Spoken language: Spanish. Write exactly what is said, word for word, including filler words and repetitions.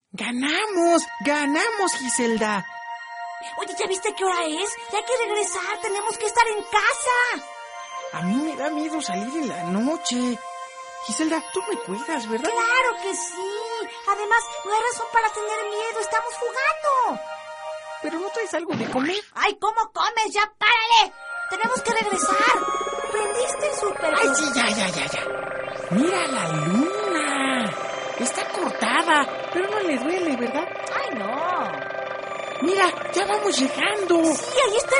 ¡Ganamos! ¡Ganamos, Giselda! Oye, ¿ya viste qué hora es? Ya hay que regresar, tenemos que estar en casa. A mí me da miedo salir en la noche. Giselda, tú me cuidas, ¿verdad? ¡Claro que sí! Además, no hay razón para tener miedo, estamos jugando. ¿Pero no traes algo de comer? ¡Ay, cómo comes! ¡Ya párale! Tenemos que regresar. ¿Prendiste el súper? ¡Ay, sí, ya, ya, ya, ya! ¡Mira la luna! Está cortada, pero no le duele, ¿verdad? ¡Ay, no! ¡Mira, ya vamos llegando! Sí, ahí está